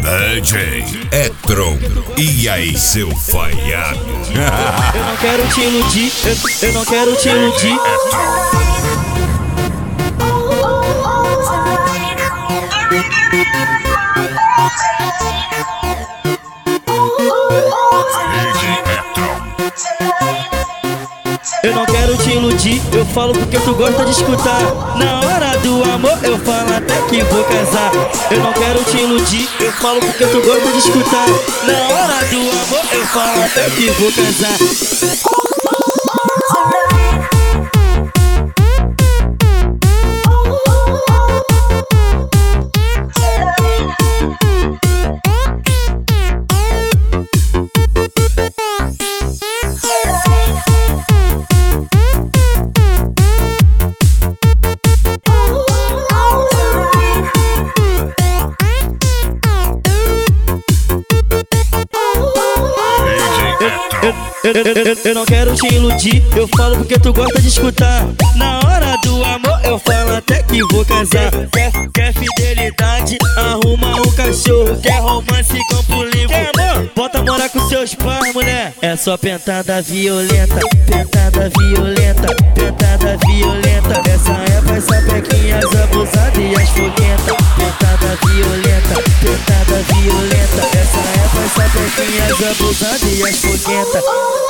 DJ Etron, e aí seu falhado? Eu não quero te iludir, eu não quero te iludir. Eu não quero te iludir, eu falo porque tu gosta de escutar. Na hora do amor eu falo até que vou casar. Eu não quero te iludir, eu falo porque tu gosta de escutar. Na hora do amor eu falo até que vou casar. Eu não quero te iludir, eu falo porque tu gosta de escutar. Na hora do amor eu falo até que vou casar. Quer fidelidade, arruma um cachorro. Quer romance, campo limpo, bota morar com seus pais, mulher. É só pentada violenta, pentada violenta, pentada violenta. Essa é pra sapequinhas abusadas e as foguentas. Pentada violenta, pentada violenta. Essa é pra sapequinhas abusadas e as foguentas.